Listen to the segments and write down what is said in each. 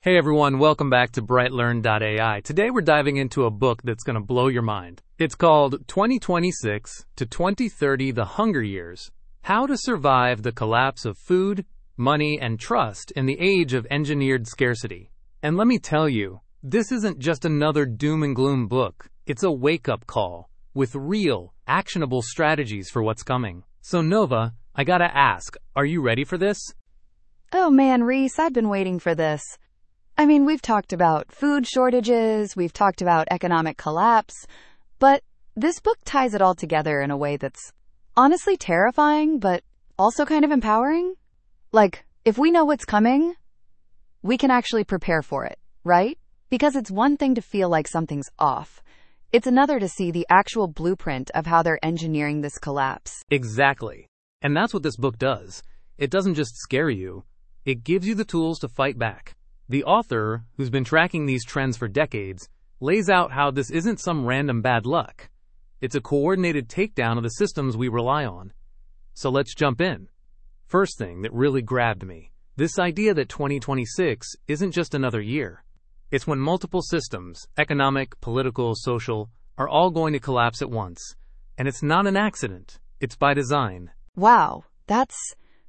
Hey everyone, welcome back to BrightLearn.ai. Today we're diving into a book that's going to blow your mind. It's called 2026 to 2030: The Hunger Years: How to Survive the Collapse of Food, Money, and Trust in the Age of Engineered Scarcity. And let me tell you, this isn't just another doom and gloom book. It's a wake-up call with real, actionable strategies for what's coming. So Nova, I gotta ask, are you ready for this? Oh man, Reese, I've been waiting for this. I mean, we've talked about food shortages, we've talked about economic collapse, but this book ties it all together in a way that's honestly terrifying, but also kind of empowering. Like, if we know what's coming, we can actually prepare for it, right? Because it's one thing to feel like something's off. It's another to see the actual blueprint of how they're engineering this collapse. Exactly. And that's what this book does. It doesn't just scare you, it gives you the tools to fight back. The author, who's been tracking these trends for decades, lays out how this isn't some random bad luck. It's a coordinated takedown of the systems we rely on. So let's jump in. First thing that really grabbed me, this idea that 2026 isn't just another year. It's when multiple systems, economic, political, social, are all going to collapse at once. And it's not an accident. It's by design. Wow, that's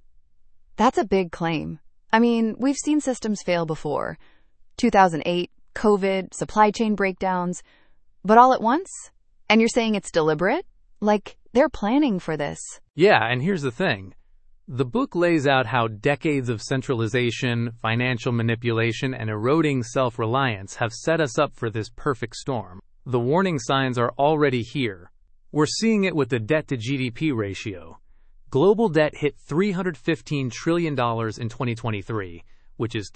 a big claim. I mean, we've seen systems fail before. 2008, COVID, supply chain breakdowns, but all at once? And you're saying it's deliberate? Like, they're planning for this. Yeah, and here's the thing. The book lays out how decades of centralization, financial manipulation, and eroding self-reliance have set us up for this perfect storm. The warning signs are already here. We're seeing it with the debt-to-GDP ratio. Global debt hit $315 trillion in 2023, which is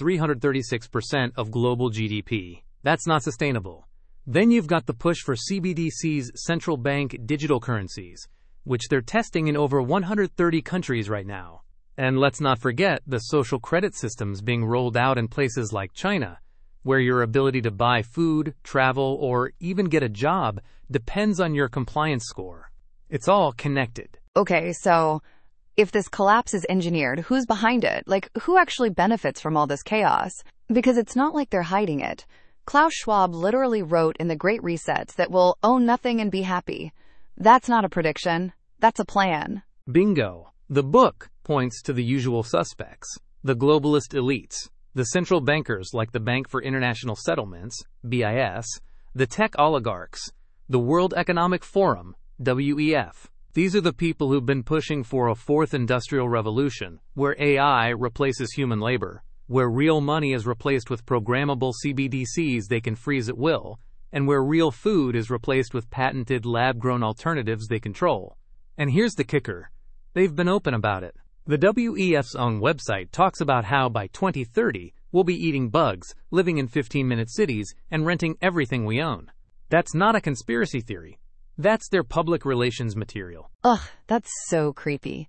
336% of global GDP. That's not sustainable. Then you've got the push for CBDC's central bank digital currencies, which they're testing in over 130 countries right now. And let's not forget the social credit systems being rolled out in places like China, where your ability to buy food, travel, or even get a job depends on your compliance score. It's all connected. Okay, so if this collapse is engineered, who's behind it? Like, who actually benefits from all this chaos? Because it's not like they're hiding it. Klaus Schwab literally wrote in The Great Resets that we'll own nothing and be happy. That's not a prediction. That's a plan. Bingo. The book points to the usual suspects, the globalist elites, the central bankers like the Bank for International Settlements, BIS, the tech oligarchs, the World Economic Forum, WEF. These are the people who've been pushing for a fourth industrial revolution, where AI replaces human labor, where real money is replaced with programmable CBDCs they can freeze at will, and where real food is replaced with patented lab-grown alternatives they control. And here's the kicker. They've been open about it. The WEF's own website talks about how by 2030, we'll be eating bugs, living in 15-minute cities, and renting everything we own. That's not a conspiracy theory. That's their public relations material. Ugh, that's so creepy.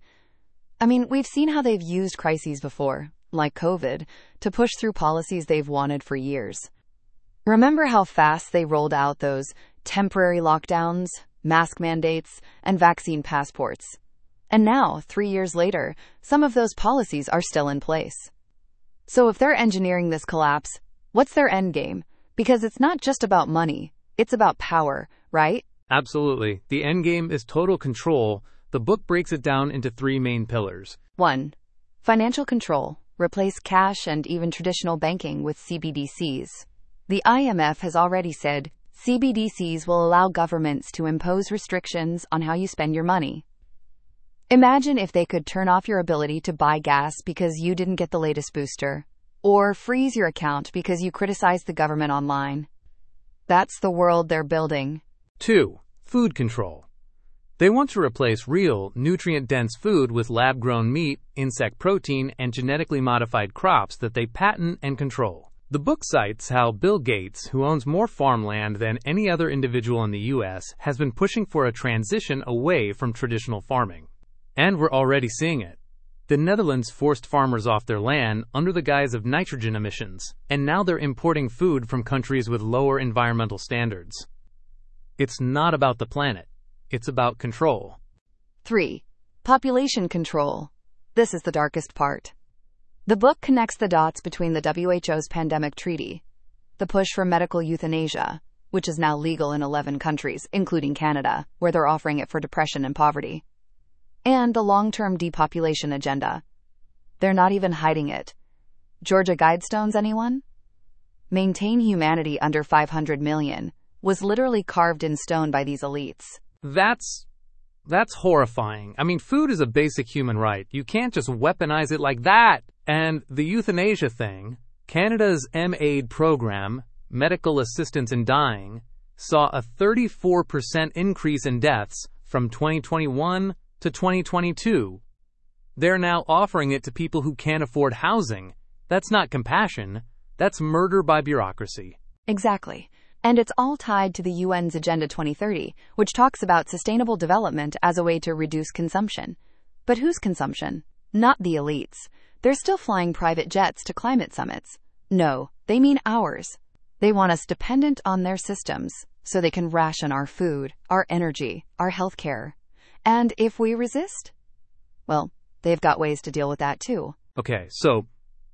I mean, we've seen how they've used crises before, like COVID, to push through policies they've wanted for years. Remember how fast they rolled out those temporary lockdowns, mask mandates, and vaccine passports? And now, 3 years later, some of those policies are still in place. So if they're engineering this collapse, what's their end game? Because it's not just about money, it's about power, right? Absolutely. The endgame is total control. The book breaks it down into three main pillars. 1. Financial control. Replace cash and even traditional banking with CBDCs. The IMF has already said CBDCs will allow governments to impose restrictions on how you spend your money. Imagine if they could turn off your ability to buy gas because you didn't get the latest booster, or freeze your account because you criticized the government online. That's the world they're building. 2. Food control. They want to replace real, nutrient-dense food with lab-grown meat, insect protein, and genetically modified crops that they patent and control. The book cites how Bill Gates, who owns more farmland than any other individual in the U.S., has been pushing for a transition away from traditional farming. And we're already seeing it. The Netherlands forced farmers off their land under the guise of nitrogen emissions, and now they're importing food from countries with lower environmental standards. It's not about the planet. It's about control. 3. Population control. This is the darkest part. The book connects the dots between the WHO's pandemic treaty, the push for medical euthanasia, which is now legal in 11 countries, including Canada, where they're offering it for depression and poverty, and the long-term depopulation agenda. They're not even hiding it. Georgia Guidestones, anyone? Maintain humanity under 500 million was literally carved in stone by these elites. That's horrifying. I mean, food is a basic human right. You can't just weaponize it like that. And the euthanasia thing, Canada's MAID program, Medical Assistance in Dying, saw a 34% increase in deaths from 2021 to 2022. They're now offering it to people who can't afford housing. That's not compassion. That's murder by bureaucracy. Exactly. And it's all tied to the UN's Agenda 2030, which talks about sustainable development as a way to reduce consumption. But whose consumption? Not the elites. They're still flying private jets to climate summits. No, they mean ours. They want us dependent on their systems so they can ration our food, our energy, our healthcare. And if we resist, well, they've got ways to deal with that too. Okay, so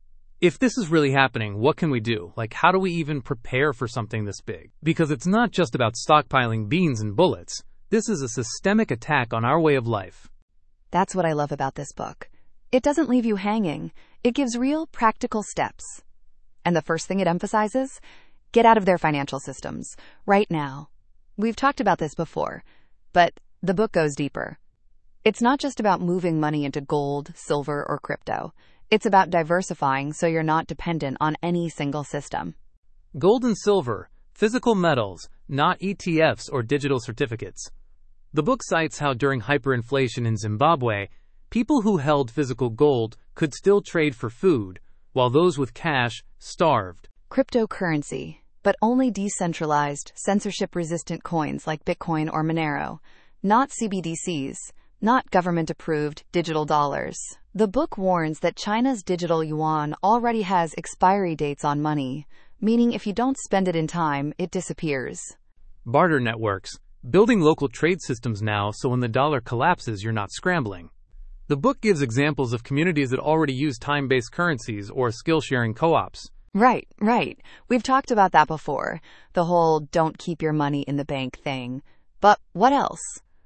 if this is really happening, what can we do? Like, how do we even prepare for something this big? Because it's not just about stockpiling beans and bullets. This is a systemic attack on our way of life. That's what I love about this book. It doesn't leave you hanging. It gives real, practical steps. And the first thing it emphasizes? Get out of their financial systems. Right now. We've talked about this before, but the book goes deeper. It's not just about moving money into gold, silver, or crypto. It's about diversifying so you're not dependent on any single system. Gold and silver, physical metals, not ETFs or digital certificates. The book cites how during hyperinflation in Zimbabwe, people who held physical gold could still trade for food, while those with cash starved. Cryptocurrency, but only decentralized, censorship-resistant coins like Bitcoin or Monero, not CBDCs, not government-approved digital dollars. The book warns that China's digital yuan already has expiry dates on money, meaning if you don't spend it in time, it disappears. Barter networks, building local trade systems now so when the dollar collapses, you're not scrambling. The book gives examples of communities that already use time-based currencies or skill-sharing co-ops. Right. We've talked about that before, the whole don't keep your money in the bank thing. But what else?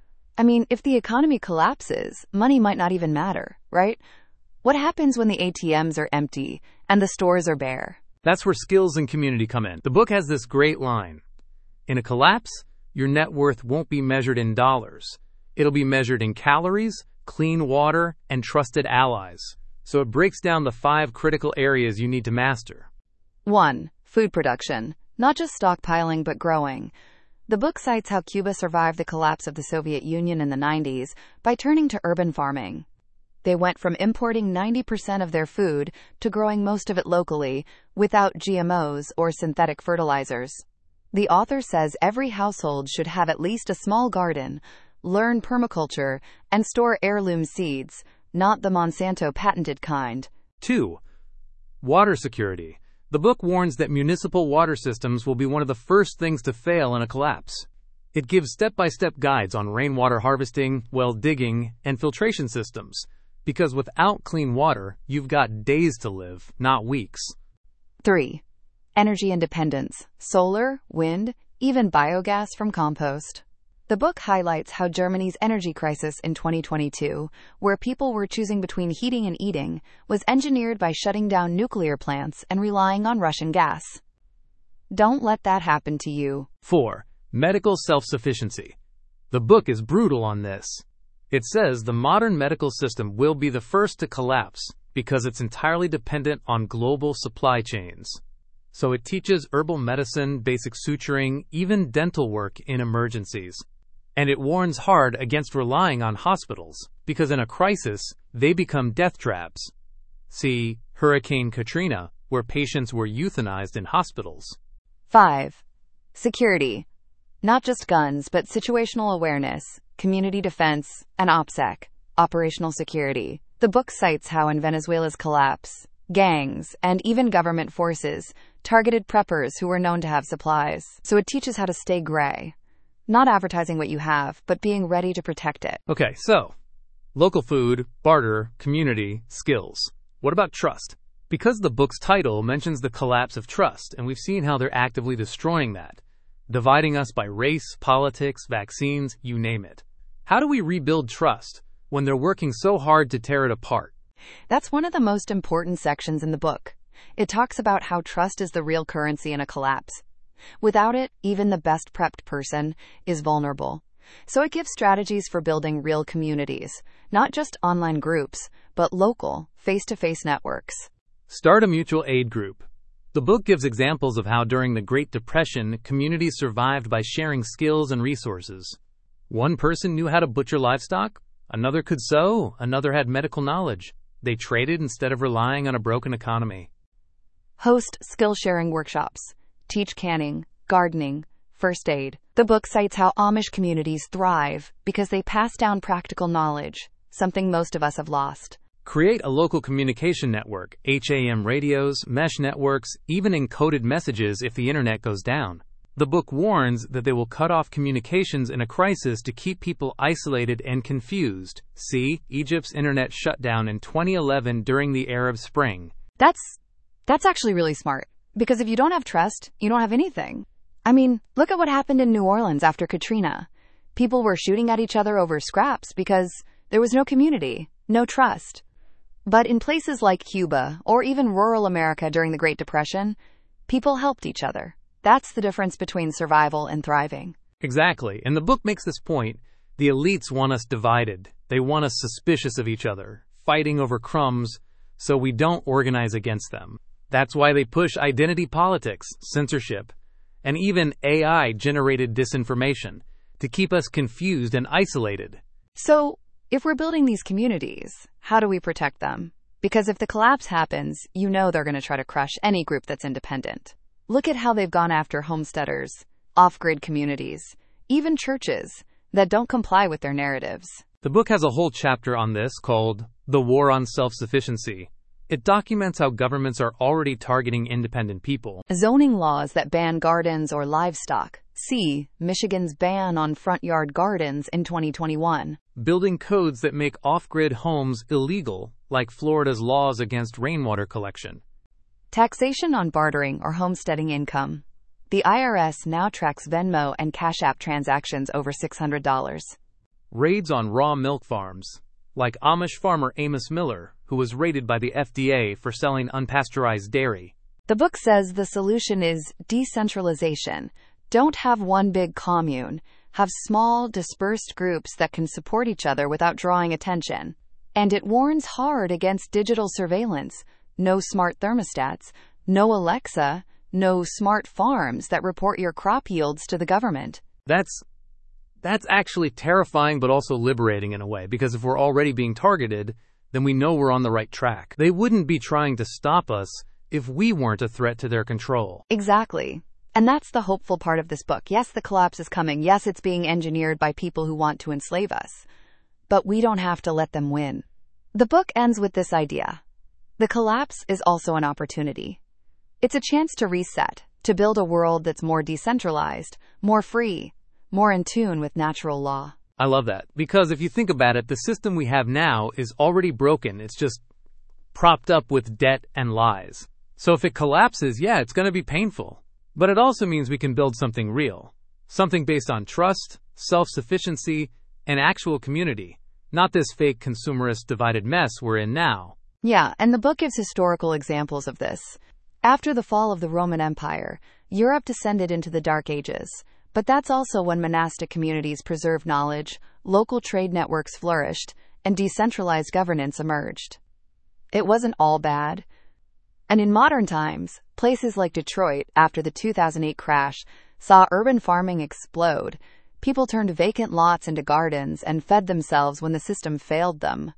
I mean, if the economy collapses, money might not even matter, right? What happens when the ATMs are empty and the stores are bare? That's where skills and community come in. The book has this great line. In a collapse, your net worth won't be measured in dollars. It'll be measured in calories, clean water, and trusted allies. So it breaks down the 5 critical areas you need to master. 1. Food production. Not just stockpiling, but growing. The book cites how Cuba survived the collapse of the Soviet Union in the 90s by turning to urban farming. They went from importing 90% of their food to growing most of it locally without GMOs or synthetic fertilizers. The author says every household should have at least a small garden, learn permaculture, and store heirloom seeds, not the Monsanto patented kind. 2. Water security. The book warns that municipal water systems will be one of the first things to fail in a collapse. It gives step-by-step guides on rainwater harvesting, well digging, and filtration systems. Because without clean water, you've got days to live, not weeks. 3. Energy independence. Solar, wind, even biogas from compost. The book highlights how Germany's energy crisis in 2022, where people were choosing between heating and eating, was engineered by shutting down nuclear plants and relying on Russian gas. Don't let that happen to you. 4. Medical self-sufficiency. The book is brutal on this. It says the modern medical system will be the first to collapse because it's entirely dependent on global supply chains. So it teaches herbal medicine, basic suturing, even dental work in emergencies. And it warns hard against relying on hospitals, because in a crisis, they become death traps. See Hurricane Katrina, where patients were euthanized in hospitals. 5. Security. Not just guns, but situational awareness, community defense, and OPSEC, operational security. The book cites how in Venezuela's collapse, gangs, and even government forces targeted preppers who were known to have supplies. So it teaches how to stay gray. Not advertising what you have, but being ready to protect it. Okay, so local food, barter, community, skills. What about trust? Because the book's title mentions the collapse of trust, and we've seen how they're actively destroying that, dividing us by race, politics, vaccines, you name it. How do we rebuild trust when they're working so hard to tear it apart? That's one of the most important sections in the book. It talks about how trust is the real currency in a collapse. Without it, even the best prepped person is vulnerable. So it gives strategies for building real communities, not just online groups, but local, face-to-face networks. Start a mutual aid group. The book gives examples of how during the Great Depression, communities survived by sharing skills and resources. One person knew how to butcher livestock, another could sew, another had medical knowledge. They traded instead of relying on a broken economy. Host skill-sharing workshops. Teach canning, gardening, first aid. The book cites how Amish communities thrive because they pass down practical knowledge, something most of us have lost. Create a local communication network, HAM radios, mesh networks, even encoded messages if the internet goes down. The book warns that they will cut off communications in a crisis to keep people isolated and confused. See, Egypt's internet shut down in 2011 during the Arab Spring. That's actually really smart, because if you don't have trust, you don't have anything. I mean, look at what happened in New Orleans after Katrina. People were shooting at each other over scraps because there was no community, no trust. But in places like Cuba or even rural America during the Great Depression, people helped each other. That's the difference between survival and thriving. Exactly. And the book makes this point. The elites want us divided. They want us suspicious of each other, fighting over crumbs, so we don't organize against them. That's why they push identity politics, censorship, and even AI-generated disinformation to keep us confused and isolated. So, if we're building these communities, how do we protect them? Because if the collapse happens, you know they're going to try to crush any group that's independent. Look at how they've gone after homesteaders, off-grid communities, even churches that don't comply with their narratives. The book has a whole chapter on this called The War on Self-Sufficiency. It documents how governments are already targeting independent people. Zoning laws that ban gardens or livestock. See Michigan's ban on front yard gardens in 2021. Building codes that make off-grid homes illegal, like Florida's laws against rainwater collection. Taxation on bartering or homesteading income. The IRS now tracks Venmo and Cash App transactions over $600. Raids on raw milk farms, like Amish farmer Amos Miller, who was raided by the FDA for selling unpasteurized dairy. The book says the solution is decentralization. Don't have one big commune. Have small, dispersed groups that can support each other without drawing attention. And it warns hard against digital surveillance. No smart thermostats, no Alexa, no smart farms that report your crop yields to the government. That's actually terrifying but also liberating in a way, because if we're already being targeted, then we know we're on the right track. They wouldn't be trying to stop us if we weren't a threat to their control. Exactly. And that's the hopeful part of this book. Yes, the collapse is coming. Yes, it's being engineered by people who want to enslave us. But we don't have to let them win. The book ends with this idea. The collapse is also an opportunity. It's a chance to reset, to build a world that's more decentralized, more free, more in tune with natural law. I love that, because if you think about it, the system we have now is already broken. It's just propped up with debt and lies. So if it collapses, yeah, it's going to be painful. But it also means we can build something real, something based on trust, self-sufficiency, and actual community, not this fake consumerist divided mess we're in now. Yeah, and the book gives historical examples of this. After the fall of the Roman Empire, Europe descended into the Dark Ages. But that's also when monastic communities preserved knowledge, local trade networks flourished, and decentralized governance emerged. It wasn't all bad. And in modern times, places like Detroit, after the 2008 crash, saw urban farming explode. People turned vacant lots into gardens and fed themselves when the system failed them.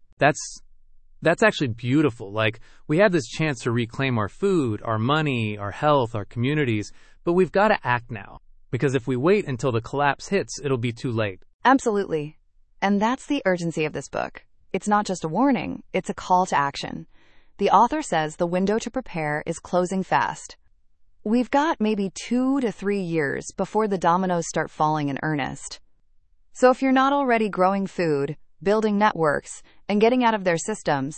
That's actually beautiful. Like, we have this chance to reclaim our food, our money, our health, our communities, but we've got to act now. Because if we wait until the collapse hits, it'll be too late. Absolutely. And that's the urgency of this book. It's not just a warning, it's a call to action. The author says the window to prepare is closing fast. We've got maybe 2 to 3 years before the dominoes start falling in earnest. So if you're not already growing food, building networks, and getting out of their systems,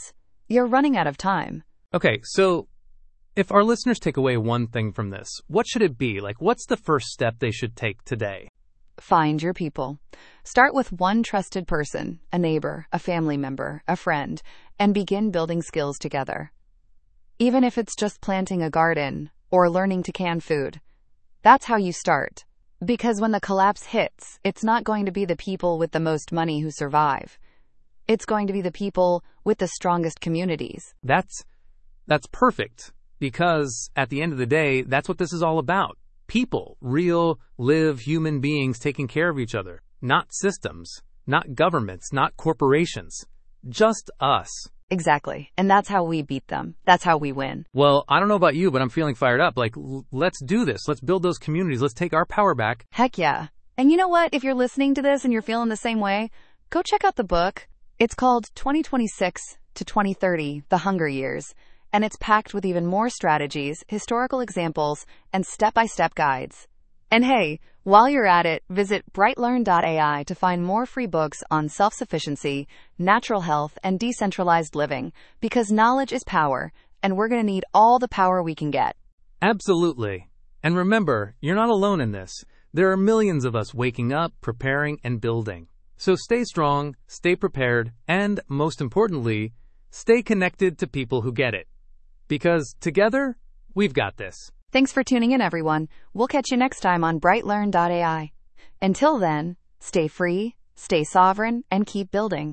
you're running out of time. Okay, so if our listeners take away one thing from this, what should it be? Like, what's the first step they should take today? Find your people. Start with one trusted person, a neighbor, a family member, a friend, and begin building skills together. Even if it's just planting a garden or learning to can food, that's how you start. Because when the collapse hits, it's not going to be the people with the most money who survive. It's going to be the people with the strongest communities. That's perfect, because at the end of the day, that's what this is all about. People, real, live human beings taking care of each other. Not systems, not governments, not corporations. Just us. Exactly. And that's how we beat them. That's how we win. Well, I don't know about you, but I'm feeling fired up. Like, let's do this. Let's build those communities. Let's take our power back. Heck yeah. And you know what? If you're listening to this and you're feeling the same way, go check out the book. It's called 2026 to 2030, The Hunger Years. And it's packed with even more strategies, historical examples, and step-by-step guides. And hey, while you're at it, visit brightlearn.ai to find more free books on self-sufficiency, natural health, and decentralized living, because knowledge is power, and we're going to need all the power we can get. Absolutely. And remember, you're not alone in this. There are millions of us waking up, preparing, and building. So stay strong, stay prepared, and, most importantly, stay connected to people who get it. Because together, we've got this. Thanks for tuning in, everyone. We'll catch you next time on brightlearn.ai. Until then, stay free, stay sovereign, and keep building.